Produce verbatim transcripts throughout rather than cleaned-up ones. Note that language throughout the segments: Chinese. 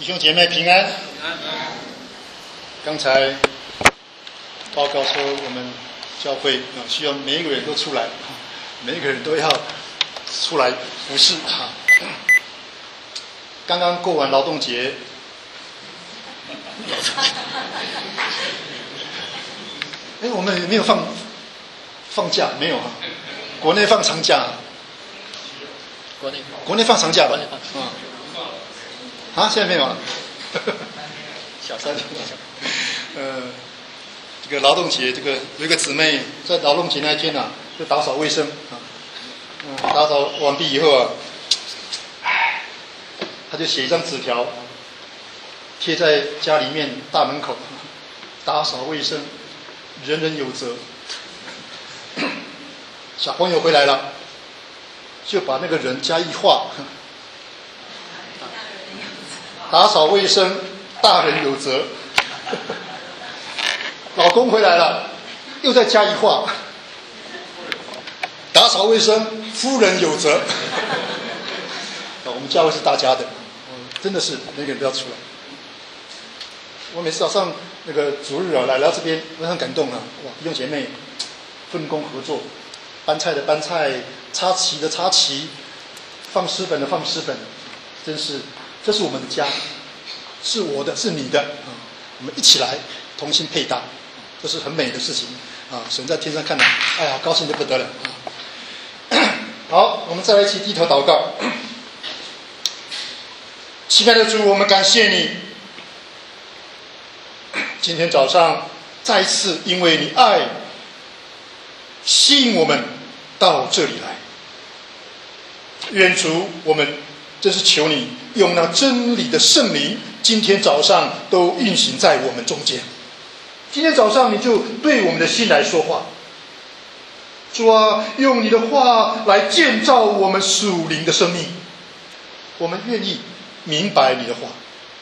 弟兄姐妹平安。刚才报告说我们教会啊，希望每一个人都出来，每一个人都要出来服侍啊。刚刚过完劳动节，哎，我们没有放放假，没有啊？国内放长假， 国内国内放长假吧？ 国内放啊、嗯，啊，现在没有了。 小三呃，这个劳动节，这个有一个姊妹在劳动节那一天啊，就打扫卫生啊，嗯，打扫完毕以后啊，唉，她就写一张纸条，贴在家里面大门口，打扫卫生，人人有责。小朋友回来了，就把那个人加一画，打扫卫生，大人有责。老公回来了，又再加一画，打扫卫生，夫人有责。我们教会是大家的，真的是每个人都要出来。我每次早上那个主日啊来到这边，我很感动啊！哇，弟兄姐妹分工合作，搬菜的搬菜，插旗的插旗，放诗本的放诗本，真是这是我们的家，是我的，是你的啊！我们一起来同心配搭，这是很美的事情啊！神在天上看来，哎呀，高兴得不得了啊！好，我们再来一起低头祷告。亲爱的主，我们感谢你，今天早上再一次因为你爱吸引我们到这里来。愿主，我们真是求你用那真理的圣灵，今天早上都运行在我们中间。今天早上你就对我们的心来说话，主啊，用你的话来建造我们属灵的生命。我们愿意明白你的话，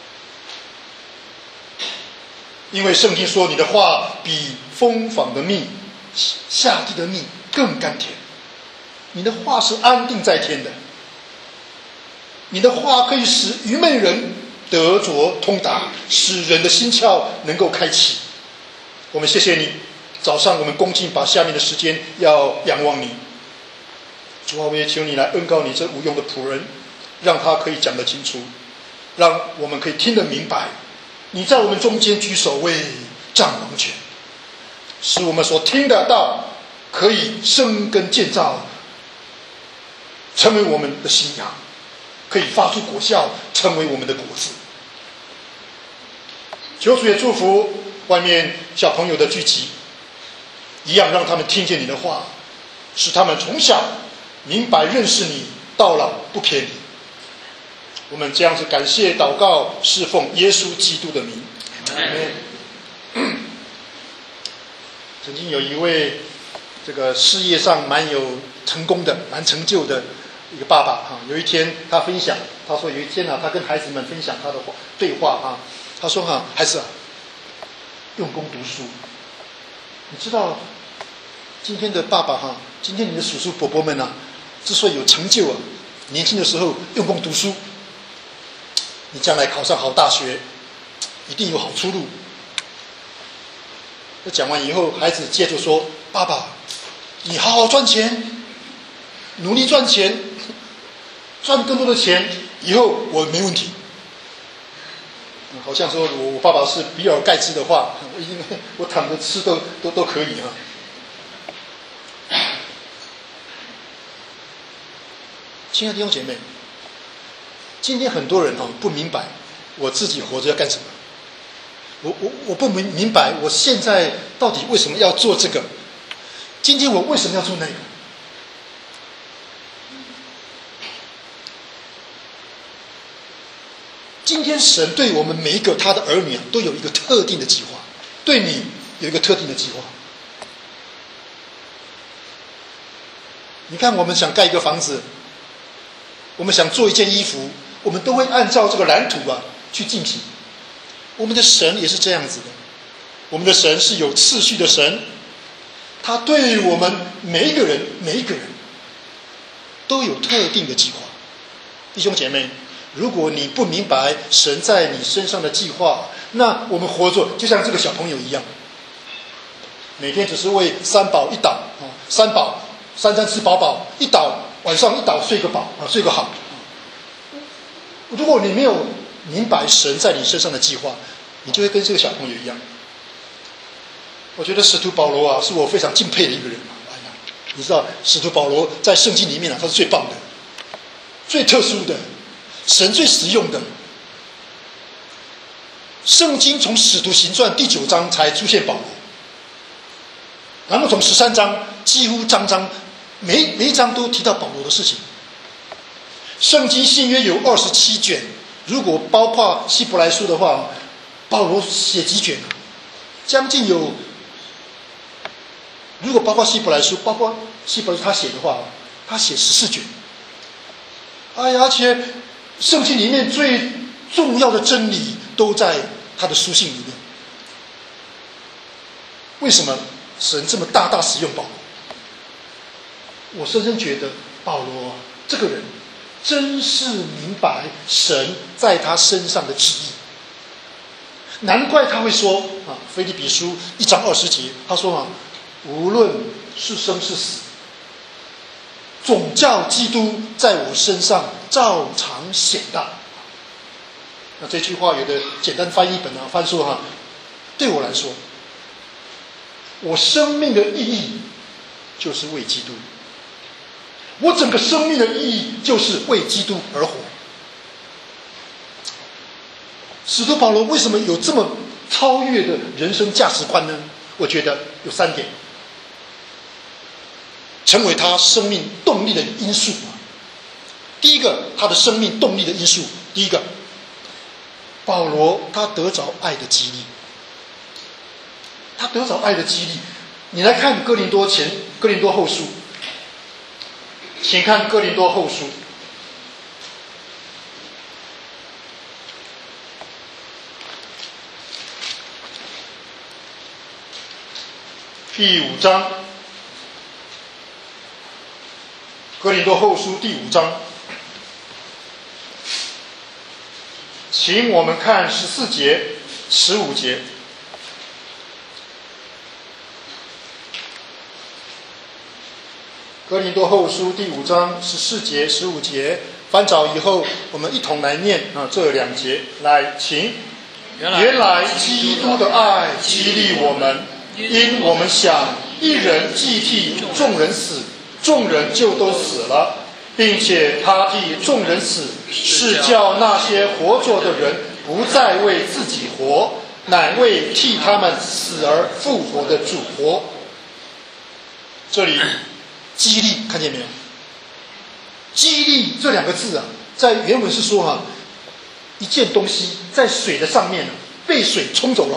因为圣经说你的话比蜂房的蜜，下地的蜜更甘甜。你的话是安定在天的，你的话可以使愚昧人得着通达，使人的心窍能够开启。我们谢谢你，早上我们恭敬把下面的时间要仰望你。主啊，我也求你来恩膏你这无用的仆人，让他可以讲得清楚，让我们可以听得明白。你在我们中间居首位，掌王权，使我们所听得到可以生根建造，成为我们的信仰，可以发出果效，成为我们的果子。求主也祝福外面小朋友的聚集，一样让他们听见你的话，使他们从小明白认识你，到老不偏离。我们这样子感谢祷告，侍奉耶稣基督的名。曾经有一位这个事业上蛮有成功的、蛮成就的一个爸爸哈，有一天他分享，他说有一天啊，他跟孩子们分享他的话对话哈，他说哈，孩子啊，用功读书。你知道，今天的爸爸哈，今天你的叔叔伯伯们啊，之所以有成就啊，年轻的时候用功读书，你将来考上好大学，一定有好出路。那讲完以后，孩子接着说：“爸爸，你好好赚钱，努力赚钱，赚更多的钱，以后我没问题。”好像说我我爸爸是比尔盖茨的话，我因为我躺着吃都都都可以啊。亲爱的弟兄姐妹，今天很多人啊不明白我自己活着要干什么，我我我不明明白我现在到底为什么要做这个，今天我为什么要做那个？今天神对我们每一个他的儿女啊，都有一个特定的计划，对你有一个特定的计划。你看，我们想盖一个房子，我们想做一件衣服，我们都会按照这个蓝图啊去进行。我们的神也是这样子的，我们的神是有次序的神，他对我们每一个人每一个人都有特定的计划。弟兄姐妹， 如果你不明白神在你身上的计划，那我们活着就像这个小朋友一样，每天只是为三饱一倒，三饱三餐吃饱饱，一倒晚上一倒睡个饱啊，睡个好。如果你没有明白神在你身上的计划，你就会跟这个小朋友一样。我觉得使徒保罗啊，是我非常敬佩的一个人。哎呀，你知道使徒保罗在圣经里面啊，他是最棒的、最特殊的、神最实用的。圣经从使徒行传第九章才出现保罗，然后从十三章几乎章章每每一章都提到保罗的事情。圣经新约有二十七卷，如果包括希伯来书的话，保罗写几卷？将近有，如果包括希伯来书，包括希伯来书他写的话，他写十四卷。哎呀，而且圣经里面最重要的真理都在他的书信里面。为什么神这么大大使用保罗？我深深觉得保罗这个人真是明白神在他身上的旨意，难怪他会说啊，腓立比书一章二十节，他说啊，无论是生是死，总叫基督在我身上照常显大。那这句话有的简单翻译本啊，翻说哈、啊，对我来说，我生命的意义就是为基督。我整个生命的意义就是为基督而活。使徒保罗为什么有这么超越的人生价值观呢？我觉得有三点，成为他生命动力的因素。第一个，他的生命动力的因素，第一个，保罗他得着爱的激励，他得着爱的激励。你来看哥林多前哥林多后书。请看哥林多后书第五章，哥林多后书第五章，请我们看十四节、十五节。哥林多后书第五章十四节、十五节，翻找以后，我们一同来念啊这两节。来，请。原来基督的爱激励我们，因我们想一人既替众人死，众人就都死了，并且他替众人死，是叫那些活着的人不再为自己活，乃为替他们死而复活的主活。这里激励看见没有？激励这两个字啊，在原文是说啊，一件东西在水的上面、啊、被水冲走了。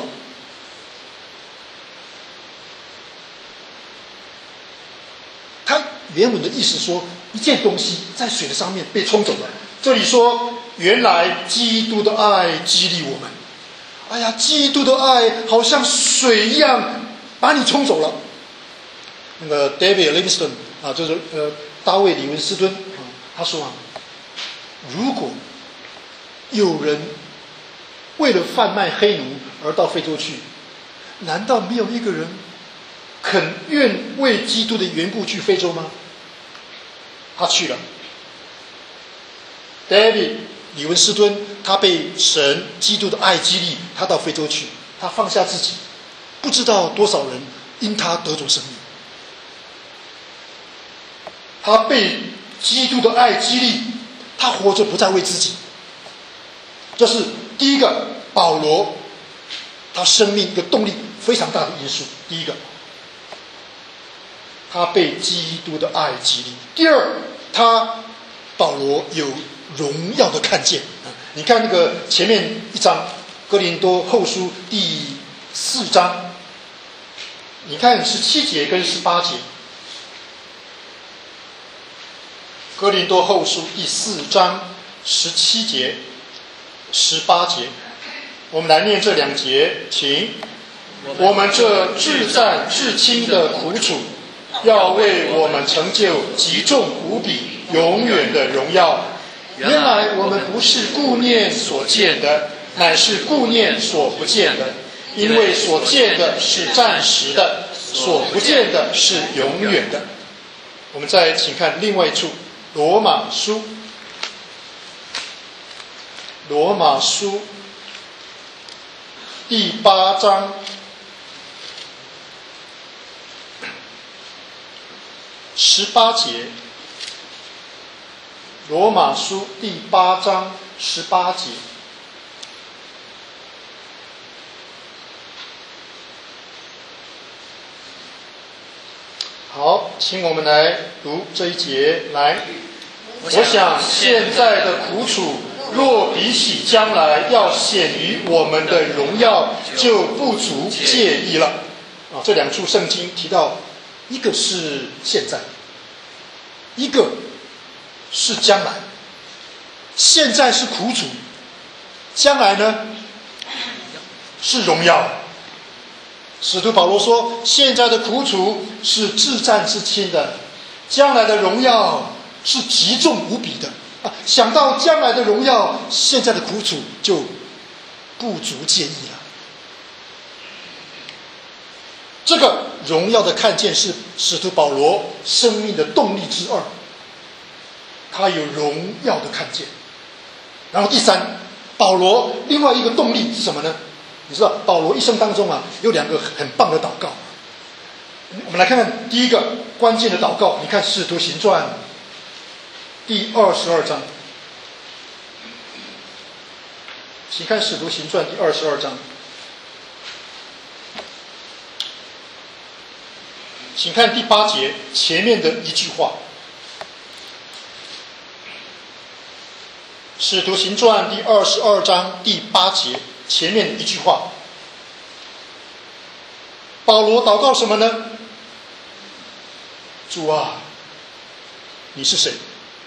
它原文的意思说，一件东西在水的上面被冲走了。这里说，原来基督的爱激励我们。哎呀，基督的爱好像水一样把你冲走了。那个 David Livingstone 啊，就是呃大卫李文斯敦啊，他说啊，如果有人为了贩卖黑奴而到非洲去，难道没有一个人肯愿为基督的缘故去非洲吗？他去了。David 李文斯敦他被神基督的爱激励，他到非洲去，他放下自己，不知道多少人因他得着生命。他被基督的爱激励，他活着不再为自己。这是第一个，保罗他生命一个动力非常大的因素。第一个，他被基督的爱激励。第二，他保罗有荣耀的看见。你看那个前面一章哥林多后书第四章，你看十七节跟十八节。哥林多后书第四章十七节、十八节，我们来念这两节，请。我们这至暂至轻的苦楚，要为我们成就极重无比、永远的荣耀， 原来我们不是顾念所见的，乃是顾念所不见的。因为所见的是暂时的，所不见的是永远的。我们再请看另外一处，罗马书，罗马书第八章十八节，罗马书第八章十八节。好，请我们来读这一节。来，我想现在的苦楚，若比起将来要显于我们的荣耀，就不足介意了。啊，这两处圣经提到，一个是现在，一个是将来。现在是苦楚，将来呢是荣耀。使徒保罗说，现在的苦楚是至暂至轻的，将来的荣耀是极重无比的。啊，想到将来的荣耀，现在的苦楚就不足介意了。这个荣耀的看见是使徒保罗生命的动力之二，他有荣耀的看见。然后第三，保罗另外一个动力是什么呢？你知道保罗一生当中啊，有两个很棒的祷告。我们来看看第一个关键的祷告，你看《使徒行传》第二十二章，请看《使徒行传》第二十二章，请看第八节前面的一句话，《使徒行传》第二十二章第八节前面一句话，保罗祷告什么呢？主啊，你是谁？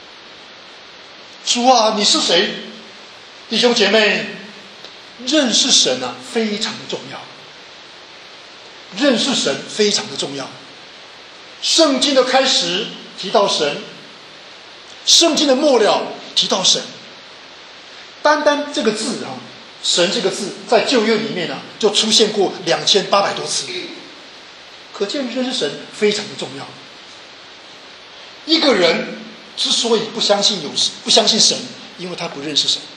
主啊，你是谁？弟兄姐妹，认识神啊，非常的重要。认识神非常的重要。圣经的开始提到神，圣经的末了提到神。单单这个字啊，神这个字在旧约里面啊，就出现过两千八百多次，可见认识神非常的重要。一个人之所以不相信有不相信神，因为他不认识神。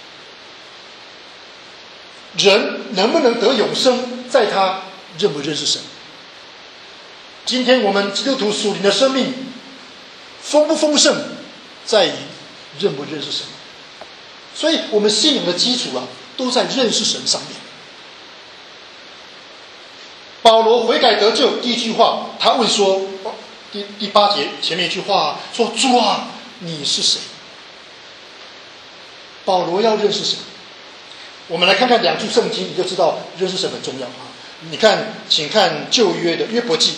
人能不能得永生，在他认不认识神。今天我们基督徒属灵的生命丰不丰盛，在于认不认识神。所以我们信仰的基础啊，都在认识神上面。保罗悔改得救，第一句话，他问说，第第八节前面一句话说：“主啊，你是谁？”保罗要认识神。我们来看看两处圣经，你就知道认识神很重要啊。你看，请看旧约的约伯记。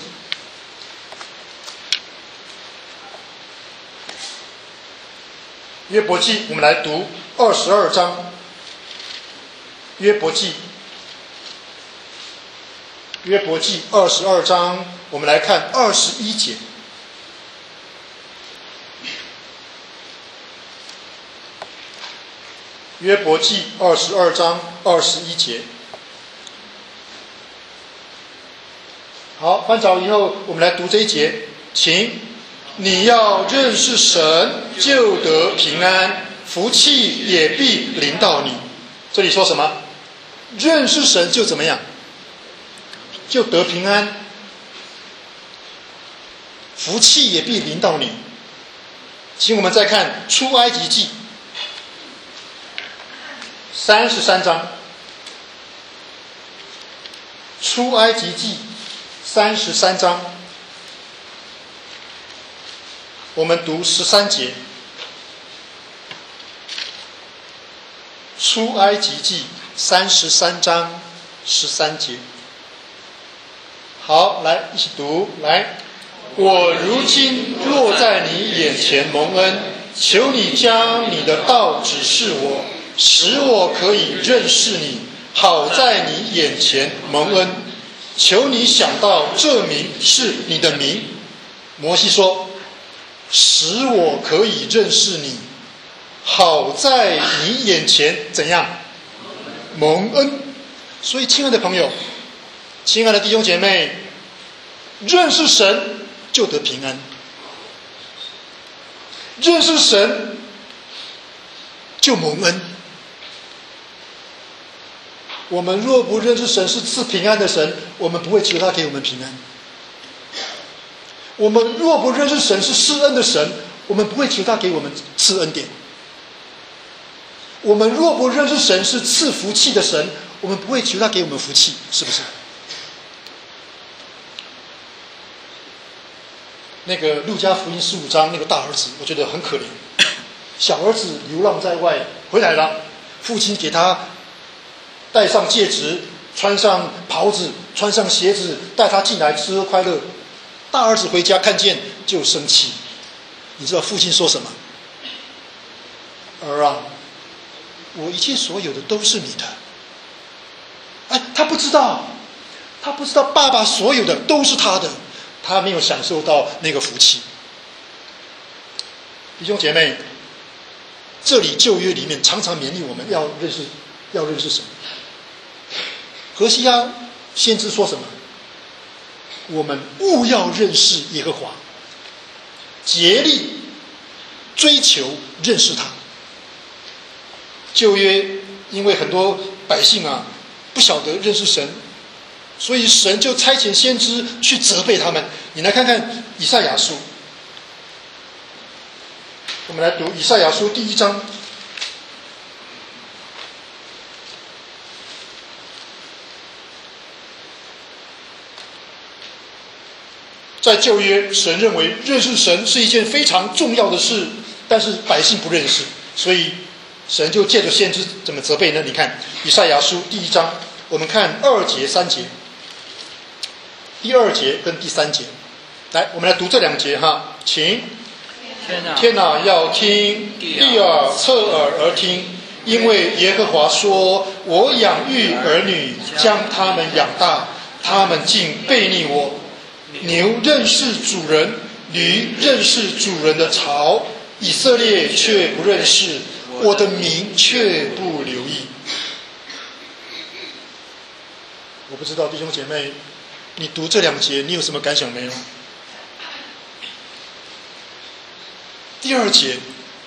约伯记，我们来读二十二章。约伯记，约伯记二十二章，我们来看二十一节。约伯记二十二章二十一节。好，翻找以后，我们来读这一节，请。你要认识神，就得平安，福气也必临到你。这里说什么？认识神就怎么样？就得平安，福气也必临到你。请我们再看出埃及记三十三章，出埃及记三十三章。我们读十三节，出埃及记三十三章十三节。好，来一起读。来，我如今若在你眼前蒙恩，求你将你的道指示我，使我可以认识你，好在你眼前蒙恩。求你想到这名是你的名。摩西说，使我可以认识你， 好在你眼前怎样蒙恩。所以亲爱的朋友，亲爱的弟兄姐妹，认识神就得平安，认识神就蒙恩。我们若不认识神是赐平安的神，我们不会求他给我们平安。我们若不认识神是施恩的神，我们不会求他给我们赐恩典。我们若不认识神是赐福气的神，我们不会求他给我们福气，是不是？那个路加福音十五章那个大儿子，我觉得很可怜。小儿子流浪在外回来了，父亲给他戴上戒指，穿上袍子，穿上鞋子，带他进来吃喝快乐。大儿子回家看见就生气，你知道父亲说什么？儿啊，我一切所有的都是你的。哎，他不知道，他不知道爸爸所有的都是他的，他没有享受到那个福气。弟兄姐妹，这里旧约里面常常勉励我们要认识，要认识神。何西阿先知说什么？我们务要认识耶和华，竭力追求认识他。旧约因为很多百姓啊不晓得认识神，所以神就差遣先知去责备他们。你来看看以赛亚书，我们来读以赛亚书第一章。在旧约，神认为认识神是一件非常重要的事，但是百姓不认识，所以神就借着先知怎么责备呢？你看以赛亚书第一章，我们看二节三节，第二节跟第三节，来，我们来读这两节哈，请。天哪，要听，地啊，侧耳而听，因为耶和华说：我养育儿女，将他们养大，他们竟背逆我。牛认识主人，驴认识主人的槽，以色列却不认识，我的名却不留意。我不知道弟兄姐妹，你读这两节你有什么感想没有？第二节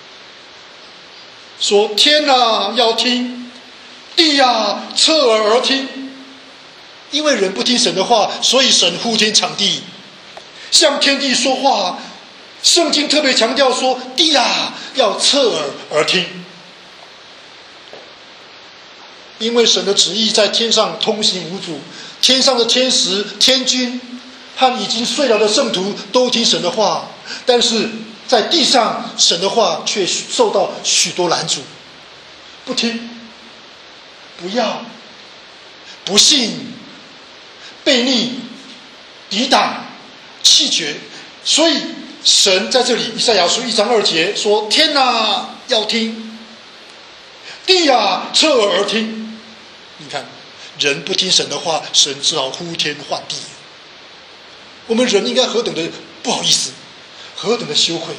说：天啊，要听，地啊，侧耳而听。因为人不听神的话，所以神呼天抢地，向天地说话。圣经特别强调说，地啊，要侧耳而听。因为神的旨意在天上通行无阻，天上的天使、天君和已经睡了的圣徒都听神的话，但是在地上神的话却受到许多拦阻，不听，不要，不信，悖逆，抵挡，弃绝。所以神在这里以赛亚书一章二节说：天哪，要听，地啊，侧耳而听。你看人不听神的话，神只好呼天唤地。我们人应该何等的不好意思，何等的羞愧。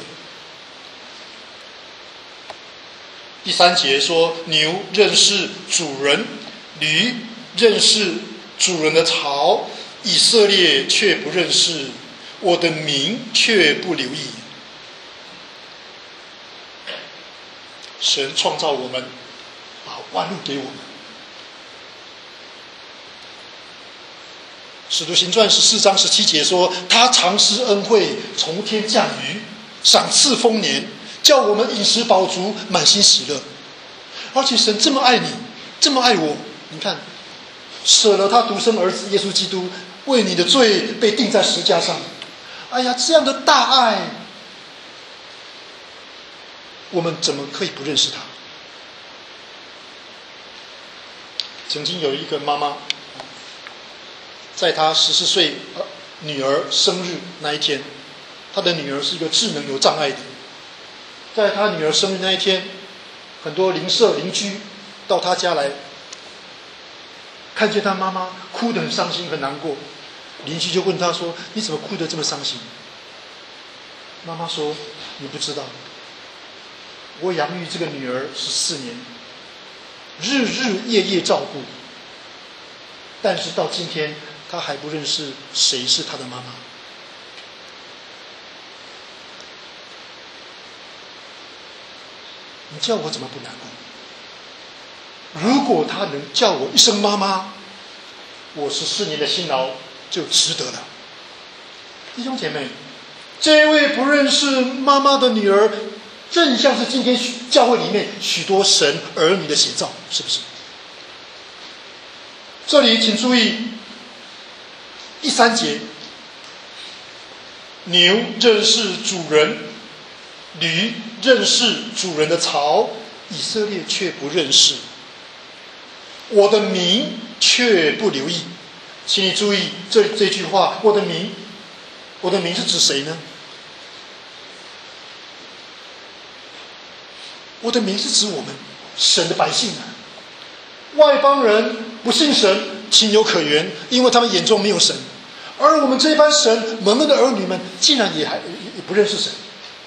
第三节说：牛认识主人，驴认识主人的槽，以色列却不认识，我的名却不留意。神创造我们，把万物给我们。使徒行传十四章十七节说：他常施恩惠，从天降雨，赏赐丰年，叫我们饮食饱足，满心喜乐。而且神这么爱你，这么爱我，你看舍了他独生儿子耶稣基督，为你的罪被钉在石架上。哎呀，这样的大爱，我们怎么可以不认识他？曾经有一个妈妈，在她十四岁女儿生日那一天，她的女儿是一个智能有障碍的，在她女儿生日那一天，很多邻舍邻居到她家来，看见她妈妈哭得很伤心很难过，邻居就问她说：你怎么哭得这么伤心？妈妈说：你不知道， 我养育这个女儿十四年，日日夜夜照顾，但是到今天她还不认识谁是她的妈妈。你叫我怎么不难过？如果她能叫我一声妈妈，我十四年的辛劳就值得了。弟兄姐妹，这位不认识妈妈的女儿，正像是今天教会里面许多神儿女的写照，是不是？这里请注意第三节，牛认识主人，驴认识主人的槽，以色列却不认识，我的民却不留意。请你注意这这句话，我的民，我的民是指谁呢？我的民是指我们神的百姓啊。外邦人不信神，情有可原，因为他们眼中没有神。而我们这班神蒙恩的儿女们，竟然也还也也不认识神。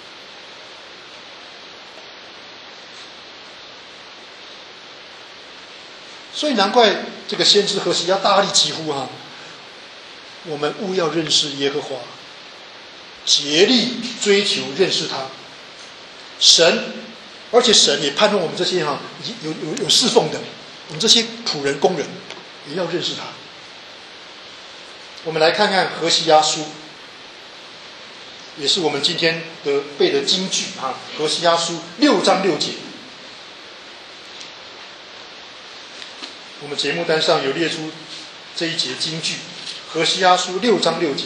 所以难怪这个先知何西阿大力疾呼哈，我们务要认识耶和华，竭力追求认识他。神，而且神也盼望我们这些哈有有有侍奉的，我们这些仆人工人也要认识他。我们来看看何西阿书，也是我们今天的背的金句啊，何西阿书六章六节。我们节目单上有列出这一节金句，何西阿书六章六节。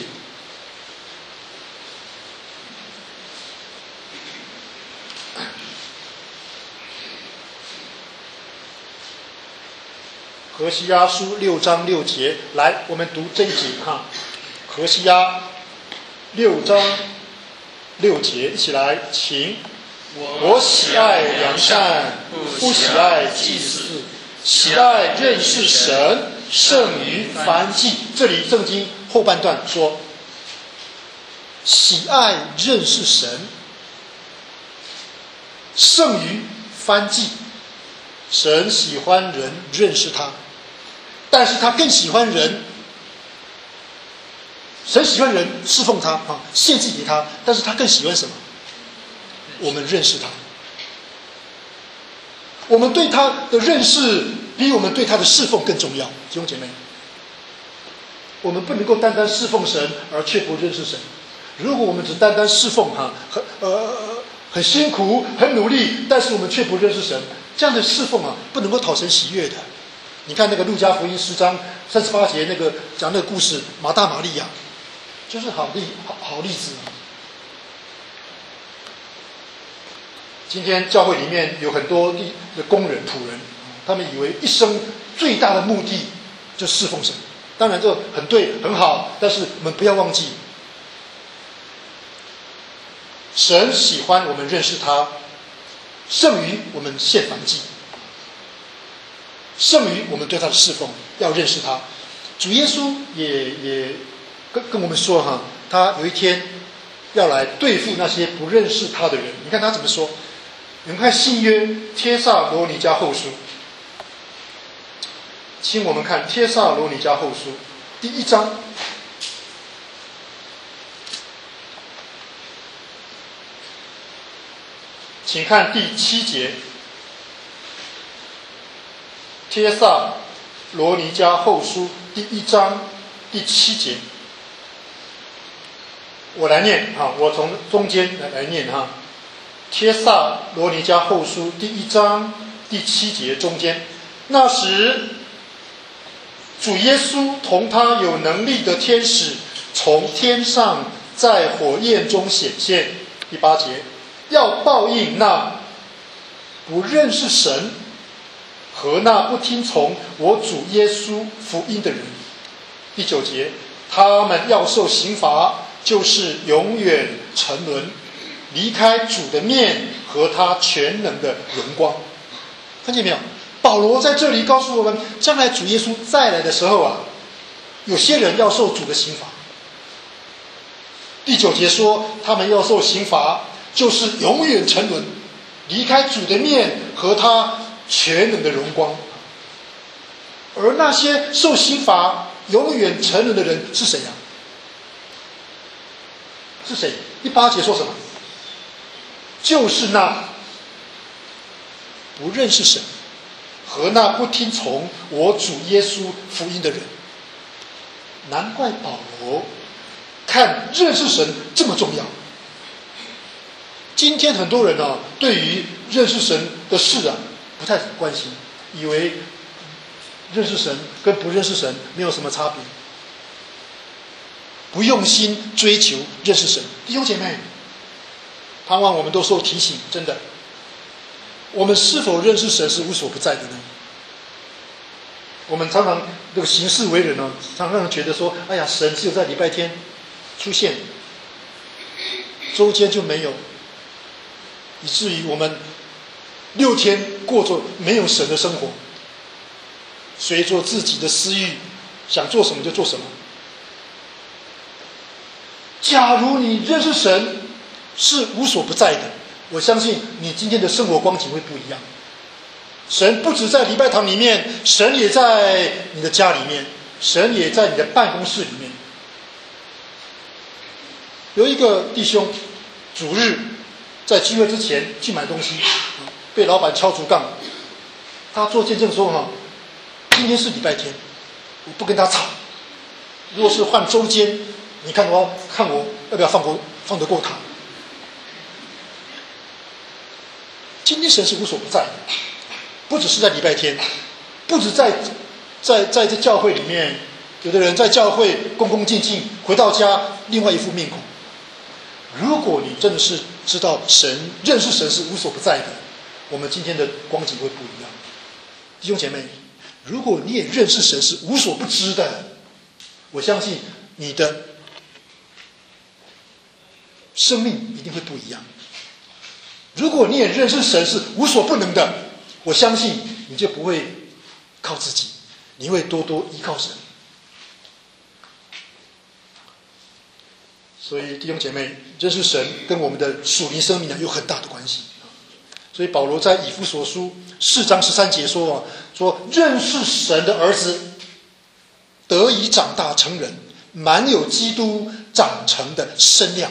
何西阿书六章六节，来，我们读这一节哈。何西阿六章六节，一起来，请。我喜爱良善，不喜爱祭祀，喜爱认识神，胜于燔祭。这里圣经后半段说，喜爱认识神，胜于燔祭。神喜欢人认识他，但是他更喜欢人，神喜欢人侍奉他啊，献祭给他，但是他更喜欢什么？我们认识他，我们对他的认识比我们对他的侍奉更重要。弟兄姐妹，我们不能够单单侍奉神而却不认识神。如果我们只单单侍奉哈，很呃很辛苦很努力，但是我们却不认识神，这样的侍奉啊，不能够讨神喜悦的。你看那个路加福音十章三十八节那个讲那个故事，马大马利亚，就是好例好好例子。今天教会里面有很多的工人仆人，他们以为一生最大的目的就侍奉神，当然这很对很好，但是我们不要忘记，神喜欢我们认识他，胜于我们献燔祭，胜于我们对他的侍奉，要认识他。主耶稣也也跟跟我们说哈，他有一天要来对付那些不认识他的人。你看他怎么说？你们看新约帖撒罗尼迦后书，请我们看帖撒罗尼迦后书第一章。请看第七节，帖撒罗尼迦后书第一章第七节，我来念哈，我从中间来来念哈。帖撒罗尼迦后书第一章第七节中间，那时主耶稣同他有能力的天使从天上在火焰中显现。第八节，要报应那不认识神和那不听从我主耶稣福音的人。第九节，他们要受刑罚，就是永远沉沦，离开主的面和他全能的荣光。看见没有？保罗在这里告诉我们，将来主耶稣再来的时候啊，有些人要受主的刑罚。第九节说，他们要受刑罚，就是永远沉沦， 离开主的面和他全能的荣光。而那些受刑罚永远沉沦的人是谁呀、啊？是谁？第八节说什么？就是那不认识神和那不听从我主耶稣福音的人。难怪保罗看认识神这么重要。今天很多人啊，对于认识神的事啊不太关心，以为认识神跟不认识神没有什么差别，不用心追求认识神。弟兄姐妹，盼望我们都受提醒，真的，我们是否认识神是无所不在的呢？我们常常这个行事为人呢，常常觉得说，哎呀，神只有在礼拜天出现，周间就没有，以至于我们六天过着没有神的生活，随着自己的私欲，想做什么就做什么。假如你认识神是无所不在的，我相信你今天的生活光景会不一样。神不只在礼拜堂里面，神也在你的家里面，神也在你的办公室里面。有一个弟兄主日在聚会之前去买东西，被老板敲竹杠，他做见证说哈，今天是礼拜天，我不跟他吵，如果是换周间，你看我看我要不要放过放得过他？今天神是无所不在的，不只是在礼拜天，不只在在在这教会里面，有的人在教会恭恭敬敬，回到家另外一副面孔。如果你真的是知道神，认识神是无所不在的，我们今天的光景会不一样。弟兄姐妹，如果你也认识神是无所不知的，我相信你的生命一定会不一样。如果你也认识神是无所不能的，我相信你就不会靠自己，你会多多依靠神。所以弟兄姐妹，认识神跟我们的属灵生命呢有很大的关系。所以保罗在以弗所书四章十三节说啊，说认识神的儿子得以长大成人，满有基督长成的身量。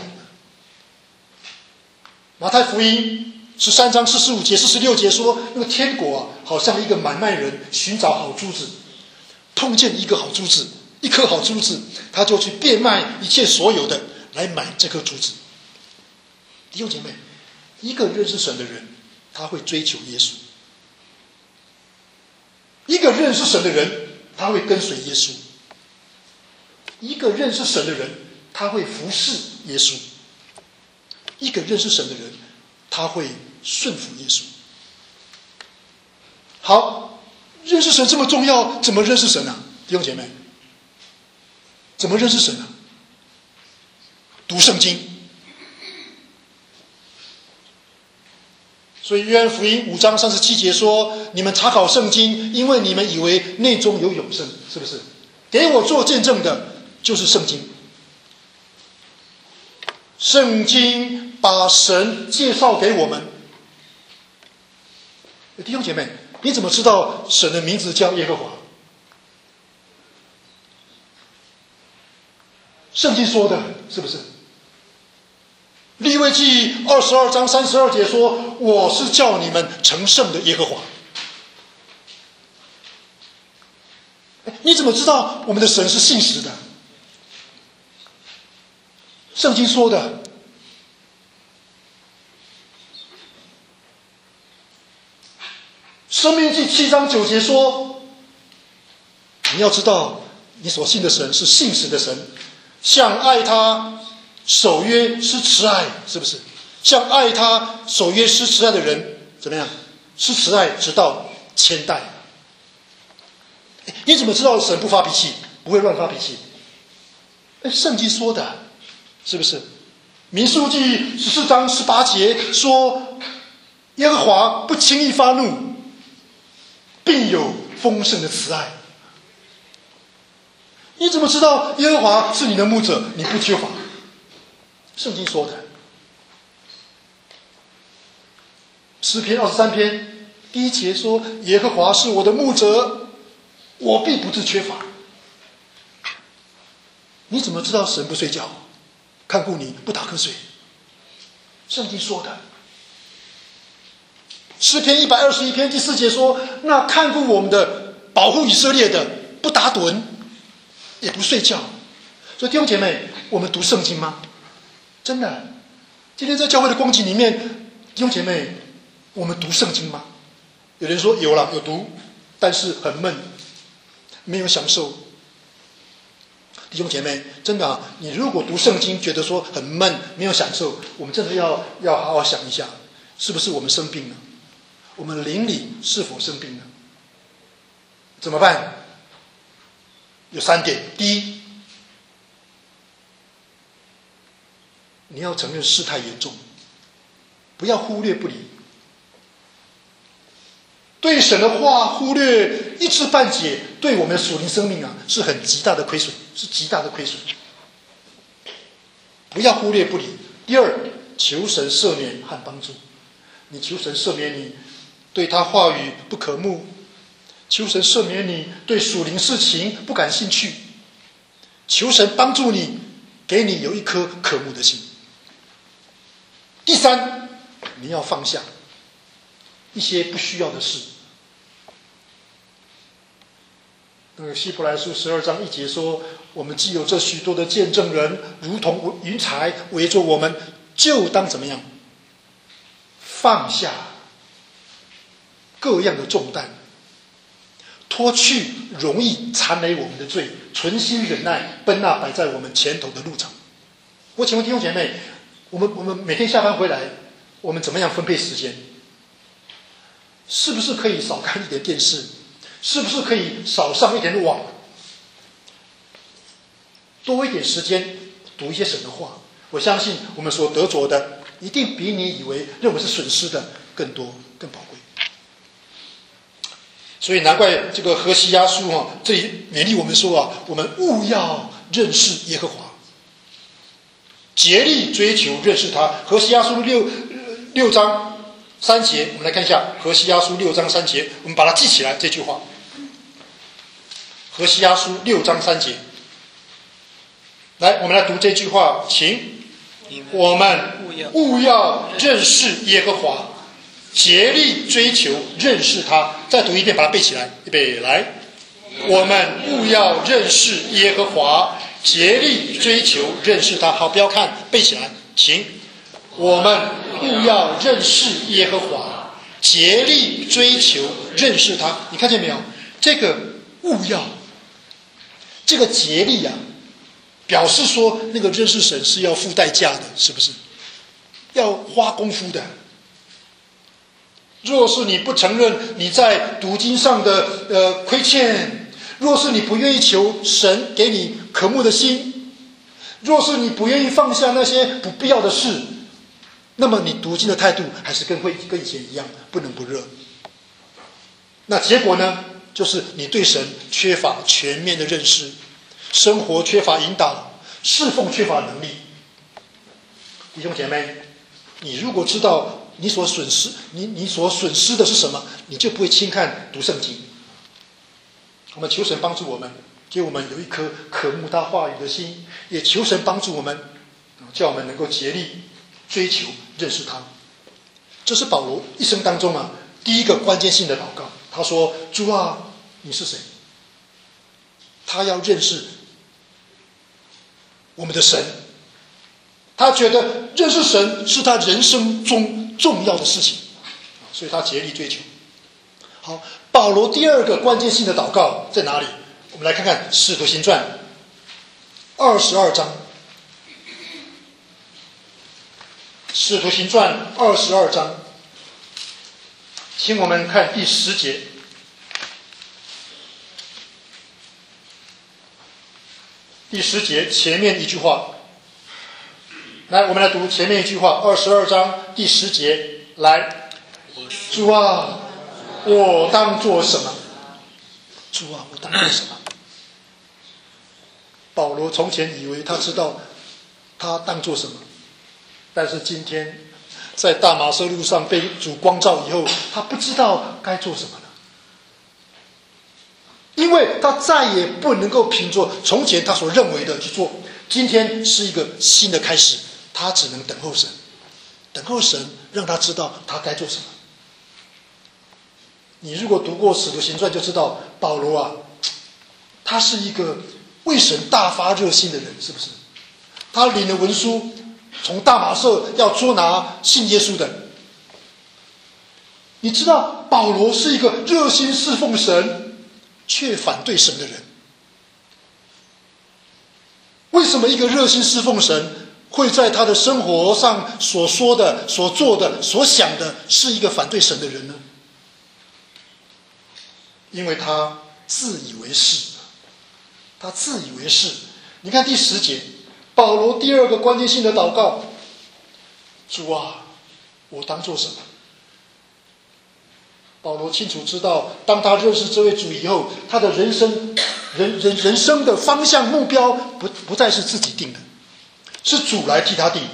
马太福音十三章四十五节四十六节说，那个天国啊，好像一个买卖人寻找好珠子，碰见一个好珠子，一颗好珠子，他就去变卖一切所有的来买这颗珠子。弟兄姐妹，一个认识神的人，他会追求耶稣；一个认识神的人，他会跟随耶稣；一个认识神的人，他会服侍耶稣；一个认识神的人，他会顺服耶稣。好，认识神这么重要，怎么认识神啊？弟兄姐妹，怎么认识神啊？读圣经。所以约翰福音五章三十七节说，你们查考圣经，因为你们以为内中有永生，是不是？给我做见证的就是圣经。圣经把神介绍给我们。弟兄姐妹，你怎么知道神的名字叫耶和华？圣经说的，是不是？利未记二十二章三十二节说，我是叫你们成圣的耶和华。你怎么知道我们的神是信实的？圣经说的。申命记七章九节说，你要知道你所信的神是信实的神，像爱他守约施慈爱，是不是？像爱他守约施慈爱的人怎么样？施慈爱直到千代。你怎么知道神不发脾气，不会乱发脾气？圣经说的，是不是？民数记十四章十八节说，耶和华不轻易发怒，并有丰盛的慈爱。你怎么知道耶和华是你的牧者，你不缺乏？圣经说的。 诗篇二十三篇第一节说：“耶和华是我的牧者，我必不致缺乏。”你怎么知道神不睡觉，看顾你不打瞌睡？圣经说的。诗篇一百二十一篇第四节说：“那看顾我们的，保护以色列的，不打盹，也不睡觉。”所以弟兄姐妹，我们读圣经吗？真的，今天在教会的光景里面，弟兄姐妹，我们读圣经吗？有人说有了，有读，但是很闷，没有享受。弟兄姐妹，真的啊，你如果读圣经觉得说很闷，没有享受，我们真的要要好好想一下，是不是我们生病了？我们灵里是否生病了？怎么办？有三点。第一，你要承认事态严重，不要忽略不理。对神的话忽略一知半解，对我们的属灵生命啊是很极大的亏损，是极大的亏损。不要忽略不理。第二，求神赦免和帮助。你求神赦免你对他话语不可慕，求神赦免你对属灵事情不感兴趣，求神帮助你，给你有一颗渴慕的心。第三，你要放下一些不需要的事。那个希伯来书十二章一节说：“我们既有这许多的见证人，如同云彩围着我们，就当怎么样？放下各样的重担，脱去容易缠累我们的罪，存心忍耐，奔那摆在我们前头的路程。”我请问弟兄姐妹，我们我们每天下班回来，我们怎么样分配时间？是不是可以少看一点电视？是不是可以少上一点网？多一点时间读一些神的话？我相信我们所得着的，一定比你以为认为是损失的更多、更宝贵。所以难怪这个何西阿书啊，这里勉励我们说啊，我们务要认识耶和华，竭力追求认识他。何西阿书六六章三节，我们来看一下何西阿书六章三节，我们把它记起来这句话。何西阿书六章三节，来，我们来读这句话，请。我们务要认识耶和华，竭力追求认识他。再读一遍，把它背起来。预备，来。我们务要认识耶和华，竭力追求认识他。好，不要看，背起来，请。我们务要认识耶和华，竭力追求认识他。你看见没有？这个务要，这个竭力啊，表示说那个认识神是要付代价的，是不是？要花功夫的。若是你不承认你在读经上的呃亏欠，若是你不愿意求神给你渴慕的心，若是你不愿意放下那些不必要的事，那么你读经的态度还是跟会跟以前一样，不冷不热。那结果呢，就是你对神缺乏全面的认识，生活缺乏引导，侍奉缺乏能力。弟兄姐妹，你如果知道你所损失你你所损失的是什么，你就不会轻看读圣经。我们求神帮助我们，给我们有一颗渴慕他话语的心，也求神帮助我们，叫我们能够竭力追求认识他。这是保罗一生当中啊第一个关键性的祷告。他说：“主啊，你是谁？”他要认识我们的神，他觉得认识神是他人生中重要的事情，所以他竭力追求。好，保罗第二个关键性的祷告在哪里？我们来看看《使徒行传》二十二章，《使徒行传》二十二章，请我们看第十节。第十节前面一句话，来，我们来读前面一句话，二十二章第十节，来，主啊，我当做什么？主啊，我当做什么？保罗从前以为他知道他当做什么，但是今天在大马色路上被主光照以后，他不知道该做什么了，因为他再也不能够凭着从前他所认为的去做。今天是一个新的开始，他只能等候神，等候神让他知道他该做什么。你如果读过《使徒行传》就知道，保罗啊，他是一个为神大发热心的人，是不是？他领了文书，从大马色要捉拿信耶稣的。你知道保罗是一个热心侍奉神却反对神的人。为什么一个热心侍奉神会在他的生活上所说的、所做的、所想的是一个反对神的人呢？因为他自以为是，他自以为是。你看第十节，保罗第二个关键性的祷告：主啊，我当做什么？保罗清楚知道，当他认识这位主以后，他的人生人人人生的方向目标不不再是自己定的，是主来替他定。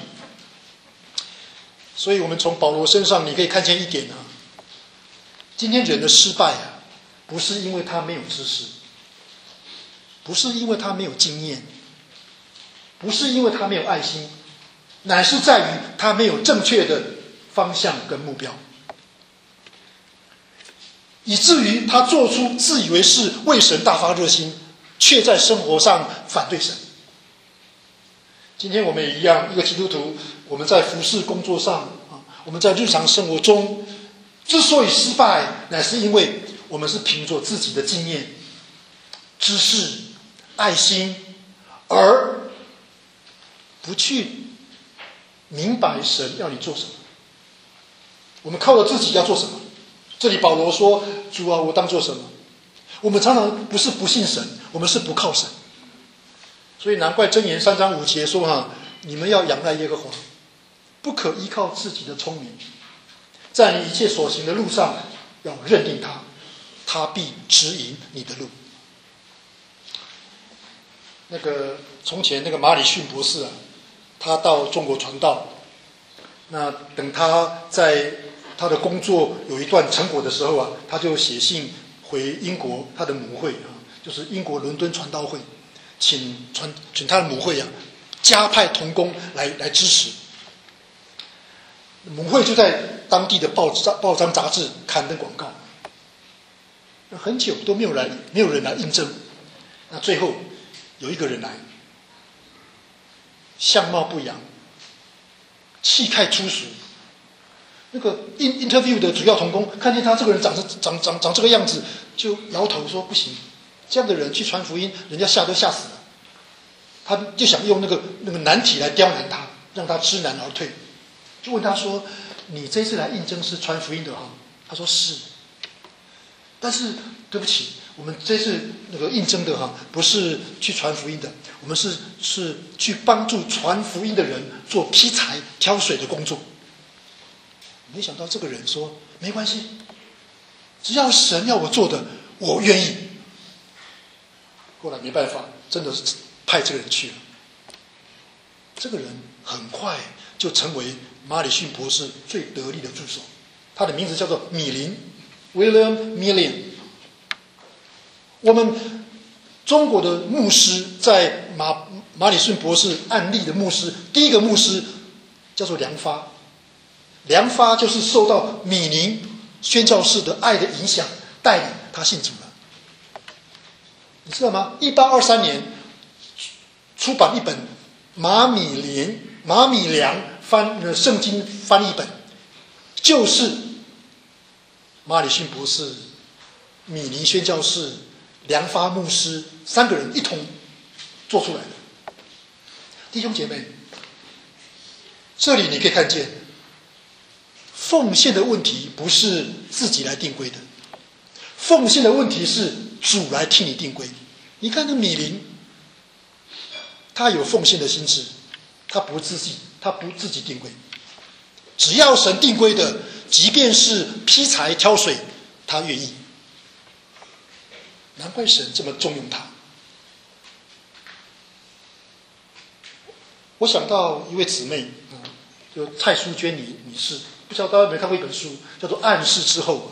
所以我们从保罗身上你可以看见一点啊，今天人的失败啊，不是因为他没有知识，不是因为他没有经验，不是因为他没有爱心，乃是在于他没有正确的方向跟目标，以至于他做出自以为是为神大发热心，却在生活上反对神。今天我们也一样，一个基督徒，我们在服事工作上啊，我们在日常生活中之所以失败，乃是因为我们是凭着自己的经验、知识、爱心，而不去明白神要你做什么。我们靠着自己要做什么？这里保罗说：“主啊，我当做什么？”我们常常不是不信神，我们是不靠神。所以难怪箴言三章五节说：“哈，你们要仰赖耶和华，不可依靠自己的聪明，在你一切所行的路上要认定他，他必指引你的路。”那个从前那个马里逊博士啊，他到中国传道，那等他在他的工作有一段成果的时候啊，他就写信回英国他的母会啊，就是英国伦敦传道会，请传请他的母会啊加派同工来来支持。母会就在当地的报章报章杂志刊登广告，很久都没有来，没有人来应征。那最后有一个人来，相貌不扬，气概粗俗。那个 interview 的主要同工看见他这个人长着长长长这个样子，就摇头说不行，这样的人去传福音，人家吓都吓死了。他就想用那个那个难题来刁难他，让他知难而退。就问他说：“你这次来应征是传福音的哈？”他说：“是。”但是对不起，我们这次那个应征的哈，不是去传福音的，我们是是去帮助传福音的人做劈柴挑水的工作。没想到这个人说：“没关系，只要神要我做的，我愿意。”后来没办法，真的是派这个人去了。这个人很快就成为马里逊博士最得力的助手，他的名字叫做米林 William Millian。我们中国的牧师在马马里逊博士案例的牧师，第一个牧师叫做梁发。梁发就是受到米宁宣教士的爱的影响，带领他信主了。你知道吗？一八二三年出版一本马米莲马米良翻的圣经翻译本，就是马里逊博士、米宁宣教士、梁发牧师三个人一同做出来的。弟兄姐妹，这里你可以看见，奉献的问题不是自己来定规的，奉献的问题是主来替你定规。你看那米林，他有奉献的心志，他不自己，他不自己定规。只要神定规的，即便是劈柴挑水，他愿意。难怪神这么重用他。我想到一位姊妹， 就蔡淑娟女女士，不知道大家有没有看过一本书，叫做《暗示之后》。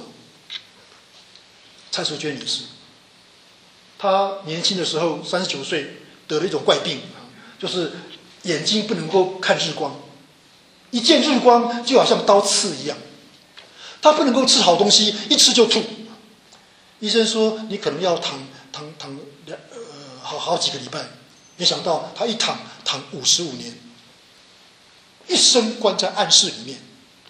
蔡淑娟女士，她年轻的时候三十九岁得了一种怪病，就是眼睛不能够看日光，一见日光就好像刀刺一样。她不能够吃好东西，一吃就吐。医生说你可能要躺躺躺两呃好好几个礼拜，没想到她一躺躺五十五年，一生关在暗室里面。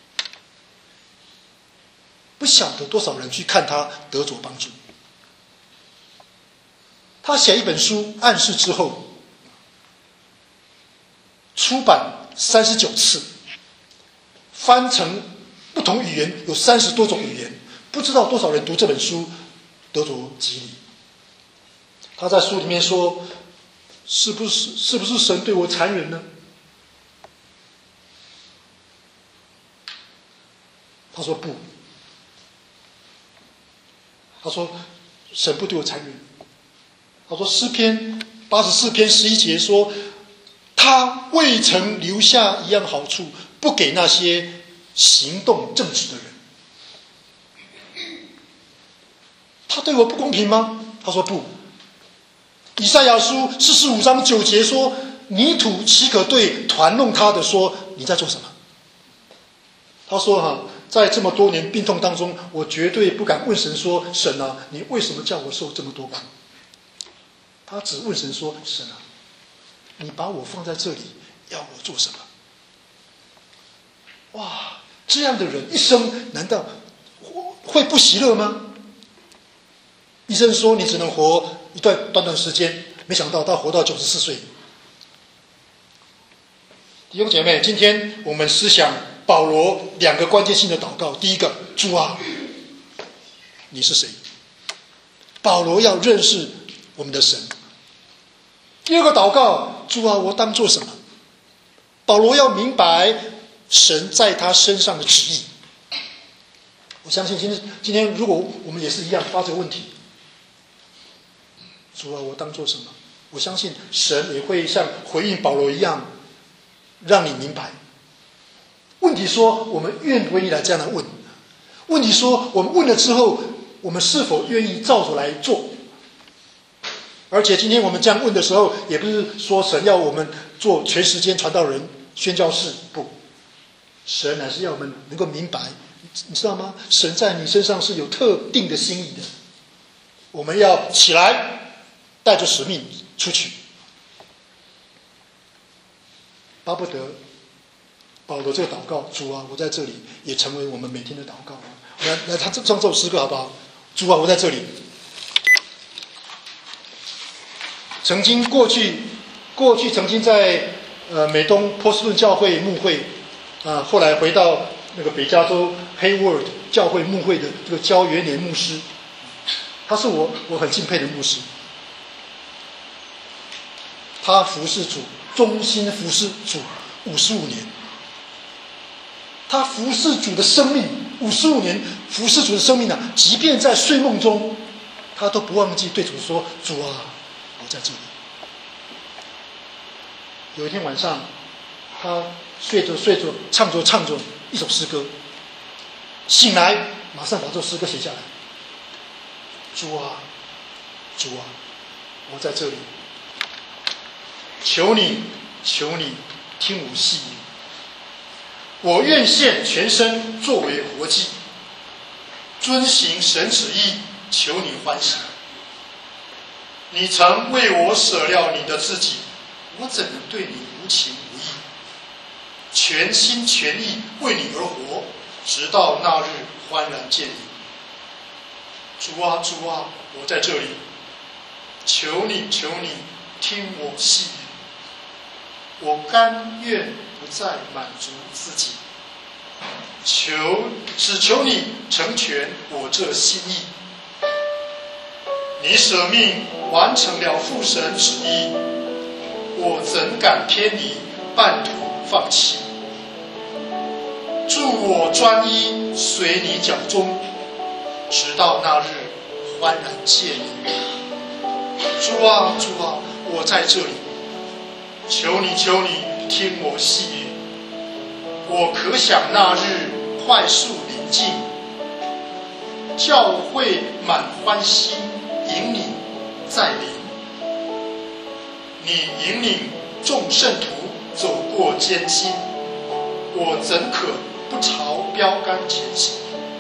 不晓得多少人去看他得着帮助。他写一本书《暗示之后》，出版三十九次，翻成不同语言有三十多种语言，不知道多少人读这本书得着激励。他在书里面说：“是不是是不是神对我残忍呢？”他说不。他说：“神不对我残忍。”他说：“诗篇八十四篇十一节说，他未曾留下一样好处，不给那些行动正直的人。他对我不公平吗？”他说不。以赛亚书四十五章九节说：“泥土岂可对团弄他的说，你在做什么？”他说：“哈。”在这么多年病痛当中，我绝对不敢问神说：“神啊，你为什么叫我受这么多苦？”他只问神说：“神啊，你把我放在这里，要我做什么？”哇，这样的人一生难道会不喜乐吗？医生说你只能活一段短短时间，没想到他活到九十四岁。弟兄姐妹，今天我们思想保罗两个关键性的祷告。第一个，主啊，你是谁？保罗要认识我们的神。第二个祷告，主啊，我当做什么？保罗要明白神在他身上的旨意。我相信今天今天如果我们也是一样发这个问题，主啊，我当做什么？我相信神也会像回应保罗一样，让你明白。问题说我们愿不愿意来这样的问？问题说我们问了之后，我们是否愿意照着来做？而且今天我们这样问的时候，也不是说神要我们做全时间传道人、宣教士，不，神乃是要我们能够明白，你知道吗？神在你身上是有特定的心意的。我们要起来，带着使命出去。巴不得保罗这个祷告，主啊，我在这里，也成为我们每天的祷告。来来，他唱这首诗歌好不好？主啊，我在这里。曾经过去，过去曾经在呃美东波士顿教会牧会，啊，后来回到那个北加州 Hayward 教会牧会的这个焦元年牧师，他是我我很敬佩的牧师。他服侍主，忠心服侍主五十五年。他服侍主的生命五十五年，服侍主的生命啊，即便在睡梦中，他都不忘记对主说：“主啊，我在这里。”有一天晚上，他睡着睡着，唱着唱着一首诗歌，醒来马上把这首诗歌写下来。主啊，主啊，我在这里，求你，求你听我细语，我愿献全身作为活祭，遵行神旨意，求你欢喜。你曾为我舍了你的自己，我怎能对你无情无义？全心全意为你而活，直到那日欢然见你。主啊，主啊，我在这里，求你，求你听我细语。我甘愿不再满足自己，求只求你成全我这心意。你舍命完成了父神旨意，我怎敢偏离，半途放弃？助我专一随你脚踪，直到那日欢然见你。主啊，主啊，我在这里，求你，求你听我细语。 我可想那日快速临近，教会满欢欣，引你再临。你引领众圣徒走过艰辛，我怎可不朝标杆前行？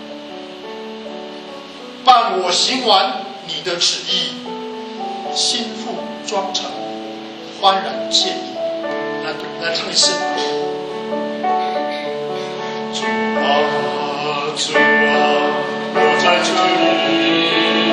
伴我行完你的旨意，心腹庄成，欢然见你。来，来唱一次。主啊，主啊，我在这里。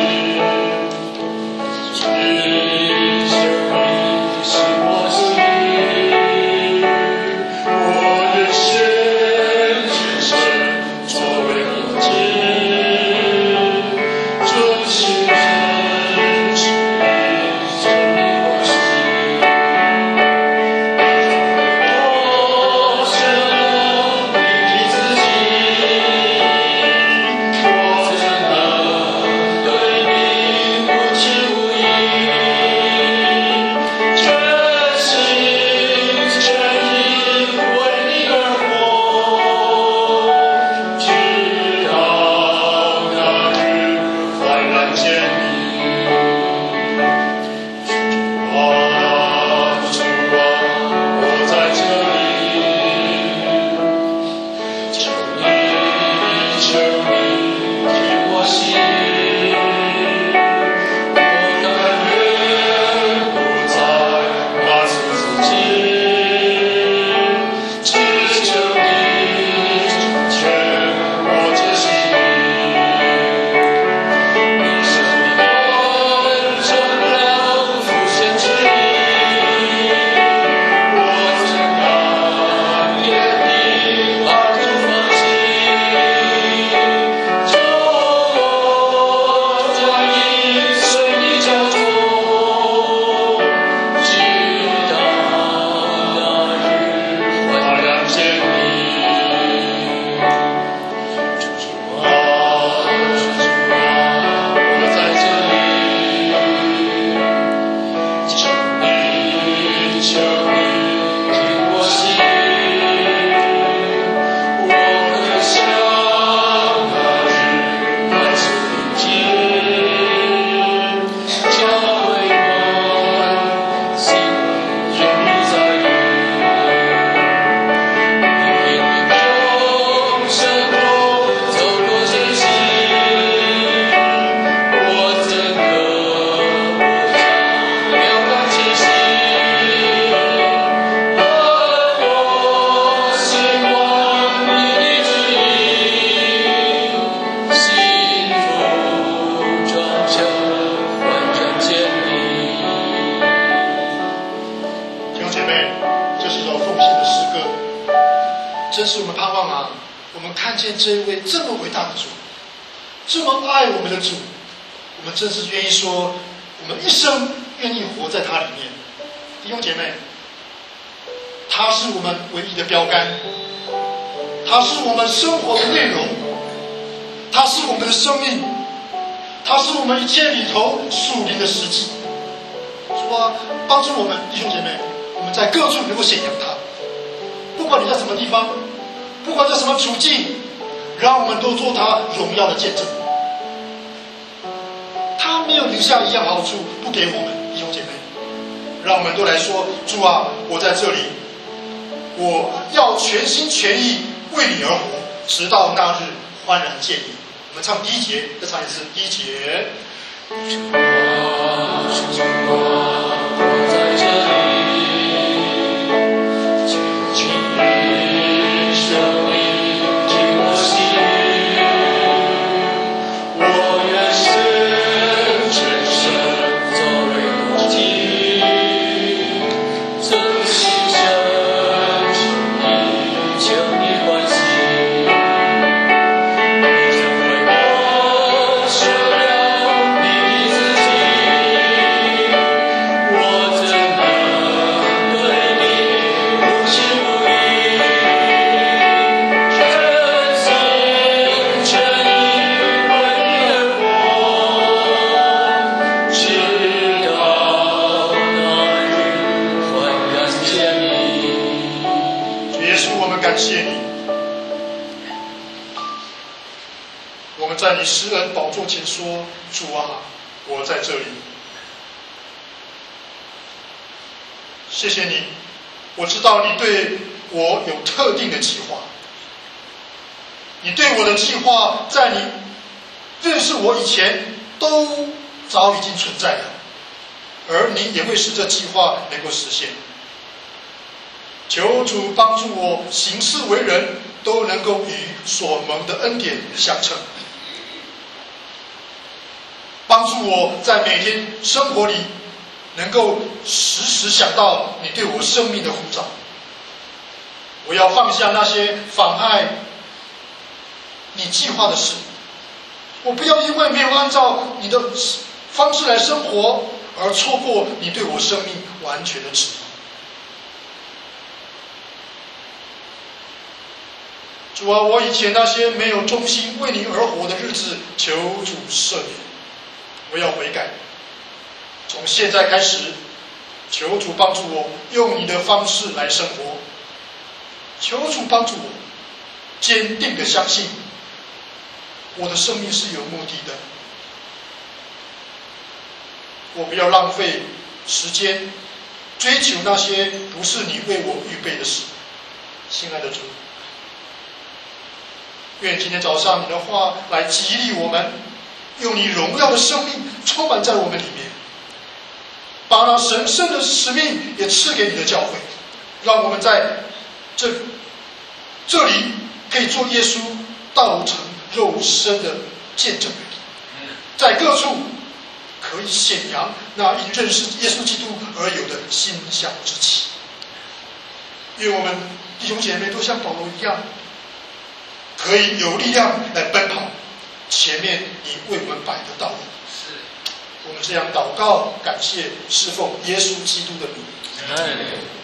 真是我们盼望啊！我们看见这一位这么伟大的主，这么爱我们的主，我们真是愿意说，我们一生愿意活在他里面。弟兄姐妹，他是我们唯一的标杆，他是我们生活的内容，他是我们的生命，他是我们一切里头属灵的实际。主啊，帮助我们弟兄姐妹，我们在各处能够显扬他。不管你在什么地方，不管在什么处境，让我们都做他荣耀的见证。他没有留下一样好处不给我们，弟兄姐妹，让我们都来说：主啊，我在这里，我要全心全意为你而活，直到那日欢然见你。我们唱第一节，再唱一次第一节。主啊，主啊，我在这里。感谢你， 在你施恩宝座前说：主啊，我在这里。谢谢你，我知道你对我有特定的计划。你对我的计划，在你认识我以前都早已经存在了，而你也会使这计划能够实现。求主帮助我行事为人都能够与所蒙的恩典相称，帮助我在每天生活里能够时时想到你对我生命的呼召。我要放下那些妨碍你计划的事，我不要因为没有按照你的方式来生活而错过你对我生命完全的旨意。主啊，我以前那些没有忠心为你而活的日子，求主赦免，我要悔改。从现在开始，求主帮助我用你的方式来生活。求主帮助我坚定的相信我的生命是有目的的，我不要浪费时间追求那些不是你为我预备的事。亲爱的主，愿今天早上你的话来激励我们，用你荣耀的生命充满在我们里面，把那神圣的使命也赐给你的教会，让我们在这这里可以做耶稣道成肉身的见证人，在各处可以显扬那因认识耶稣基督而有的馨香之气。愿我们弟兄姐妹都像保罗一样，可以有力量来奔跑前面你为我们摆的道路。我们这样祷告感谢侍奉耶稣基督的名。